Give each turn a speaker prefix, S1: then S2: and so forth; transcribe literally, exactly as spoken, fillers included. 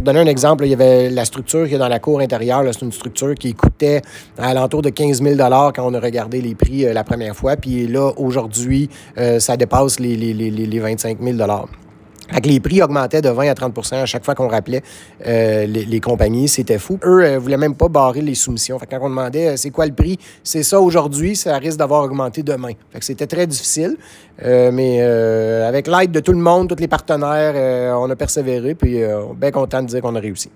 S1: donner un exemple, là, il y avait la structure qui est dans la cour intérieure. C'est une structure qui coûtait à l'entour de quinze mille dollars quand on a regardé les prix euh, la première fois. Puis là, aujourd'hui, euh, ça dépasse les, les, les, les vingt-cinq mille dollars. Fait que les prix augmentaient de vingt à trente pour cent à chaque fois qu'on rappelait euh, les, les compagnies. C'était fou. Eux ne euh, voulaient même pas barrer les soumissions. Fait que quand on demandait euh, c'est quoi le prix, c'est ça aujourd'hui, ça risque d'avoir augmenté demain. Fait que c'était très difficile. Euh, mais euh, avec l'aide de tout le monde, tous les partenaires, euh, on a persévéré. Puis euh, bien content de dire qu'on a réussi.